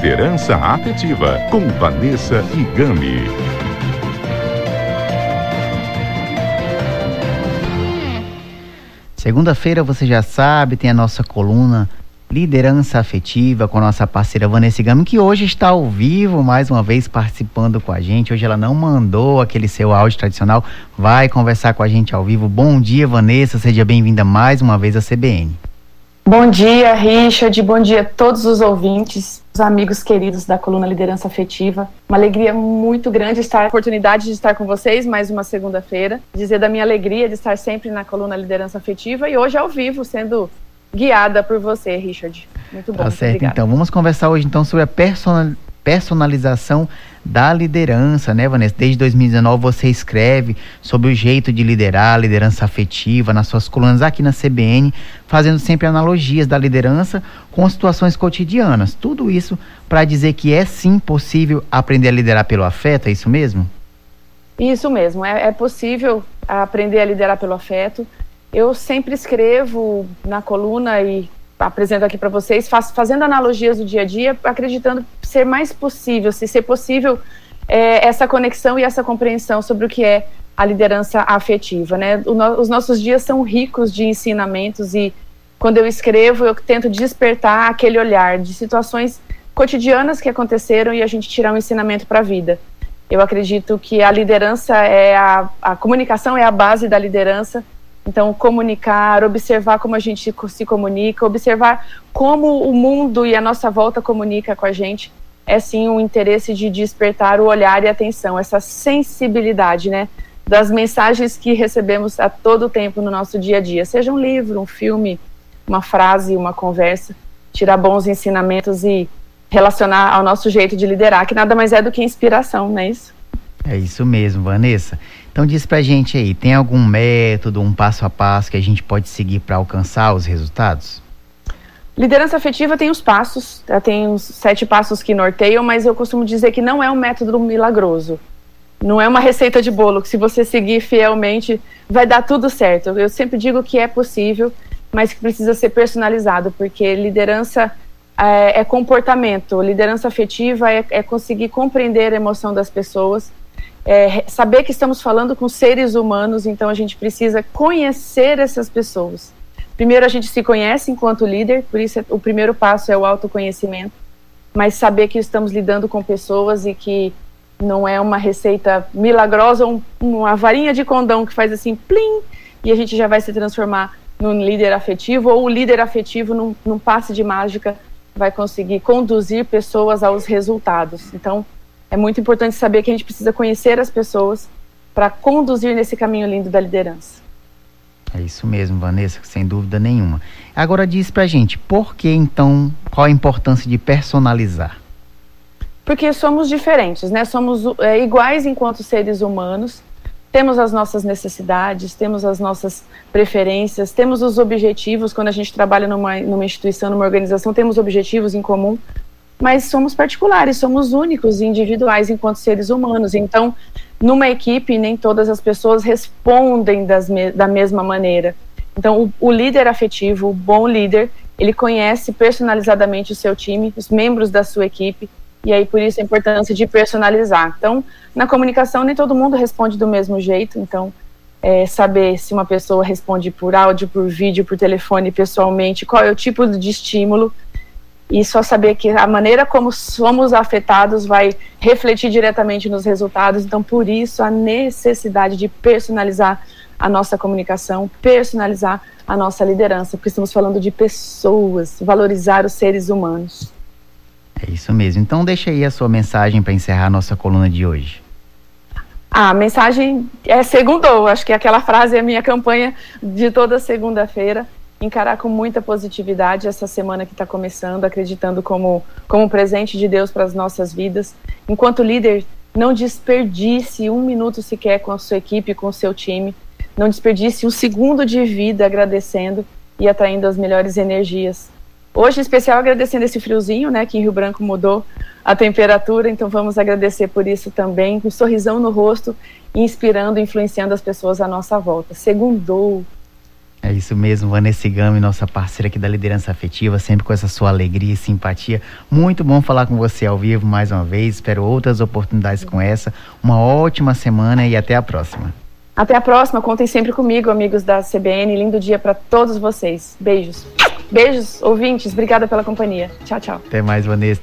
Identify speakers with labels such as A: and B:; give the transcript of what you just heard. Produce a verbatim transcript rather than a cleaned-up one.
A: Liderança Afetiva, com Vanessa Igami.
B: Segunda-feira, você já sabe, tem a nossa coluna Liderança Afetiva com a nossa parceira Vanessa Igami, que hoje está ao vivo, mais uma vez participando com a gente. Hoje ela não mandou aquele seu áudio tradicional, vai conversar com a gente ao vivo. Bom dia, Vanessa, seja bem-vinda mais uma vez à C B N.
C: Bom dia, Richard, bom dia a todos os ouvintes, os amigos queridos da coluna Liderança Afetiva. Uma alegria muito grande estar, a oportunidade de estar com vocês mais uma segunda-feira, dizer da minha alegria de estar sempre na coluna Liderança Afetiva e hoje ao vivo, sendo guiada por você, Richard. Muito bom,
B: tá
C: muito
B: certo,
C: obrigada.
B: Então, vamos conversar hoje então sobre a personal, personalização da liderança, né, Vanessa? Desde dois mil e dezenove você escreve sobre o jeito de liderar, liderança afetiva, nas suas colunas aqui na C B N, fazendo sempre analogias da liderança com situações cotidianas. Tudo isso para dizer que é sim possível aprender a liderar pelo afeto, é isso mesmo?
C: Isso mesmo, é, é possível aprender a liderar pelo afeto. Eu sempre escrevo na coluna e apresento aqui para vocês, faz, fazendo analogias do dia a dia, acreditando ser mais possível, se ser possível, é, essa conexão e essa compreensão sobre o que é a liderança afetiva, né? O no, os nossos dias são ricos de ensinamentos e quando eu escrevo, eu tento despertar aquele olhar de situações cotidianas que aconteceram e a gente tirar um ensinamento para a vida. Eu acredito que a liderança é a, a comunicação é a base da liderança. Então, comunicar, observar como a gente se comunica, observar como o mundo e a nossa volta comunica com a gente, é sim um interesse de despertar o olhar e a atenção, essa sensibilidade, né, das mensagens que recebemos a todo tempo no nosso dia a dia, seja um livro, um filme, uma frase, uma conversa, tirar bons ensinamentos e relacionar ao nosso jeito de liderar, que nada mais é do que inspiração, não é isso?
B: É isso mesmo, Vanessa. Então diz pra gente aí, tem algum método, um passo a passo que a gente pode seguir para alcançar os resultados?
C: Liderança afetiva tem os passos, tem os sete passos que norteiam, mas eu costumo dizer que não é um método milagroso. Não é uma receita de bolo que se você seguir fielmente vai dar tudo certo. Eu sempre digo que é possível, mas que precisa ser personalizado, porque liderança é, é comportamento, liderança afetiva é, é conseguir compreender a emoção das pessoas, É, saber que estamos falando com seres humanos, então a gente precisa conhecer essas pessoas. Primeiro a gente se conhece enquanto líder, por isso é, o primeiro passo é o autoconhecimento, mas saber que estamos lidando com pessoas e que não é uma receita milagrosa, um, uma varinha de condão que faz assim, plim, e a gente já vai se transformar num líder afetivo, ou o líder afetivo num, num passe de mágica vai conseguir conduzir pessoas aos resultados. Então é muito importante saber que a gente precisa conhecer as pessoas para conduzir nesse caminho lindo da liderança.
B: É isso mesmo, Vanessa, sem dúvida nenhuma. Agora diz pra gente, por que então, qual a importância de personalizar?
C: Porque somos diferentes, né? Somos é, iguais enquanto seres humanos, temos as nossas necessidades, temos as nossas preferências, temos os objetivos, quando a gente trabalha numa, numa instituição, numa organização, temos objetivos em comum, mas somos particulares, somos únicos e individuais enquanto seres humanos. Então, numa equipe, nem todas as pessoas respondem das me- da mesma maneira. Então, o, o líder afetivo, o bom líder, ele conhece personalizadamente o seu time, os membros da sua equipe, e aí por isso a importância de personalizar. Então, na comunicação, nem todo mundo responde do mesmo jeito, então, é, saber se uma pessoa responde por áudio, por vídeo, por telefone, pessoalmente, qual é o tipo de estímulo, e só saber que a maneira como somos afetados vai refletir diretamente nos resultados. Então, por isso, a necessidade de personalizar a nossa comunicação, personalizar a nossa liderança, porque estamos falando de pessoas, valorizar os seres humanos.
B: É isso mesmo. Então, deixa aí a sua mensagem para encerrar a nossa coluna de hoje.
C: A mensagem é segundou, acho que aquela frase é a minha campanha de toda segunda-feira. Encarar com muita positividade essa semana que está começando, acreditando como, como presente de Deus para as nossas vidas. Enquanto líder, não desperdice um minuto sequer com a sua equipe, com o seu time. Não desperdice um segundo de vida agradecendo e atraindo as melhores energias. Hoje, em especial, agradecendo esse friozinho, né, que em Rio Branco mudou a temperatura, então vamos agradecer por isso também, com um sorrisão no rosto, inspirando, influenciando as pessoas à nossa volta. Segundou.
B: É isso mesmo, Vanessa Igami, nossa parceira aqui da Liderança Afetiva, sempre com essa sua alegria e simpatia. Muito bom falar com você ao vivo mais uma vez, espero outras oportunidades com essa. Uma ótima semana e até a próxima.
C: Até a próxima, contem sempre comigo, amigos da C B N. Lindo dia para todos vocês. Beijos. Beijos, ouvintes, obrigada pela companhia. Tchau, tchau.
B: Até mais, Vanessa.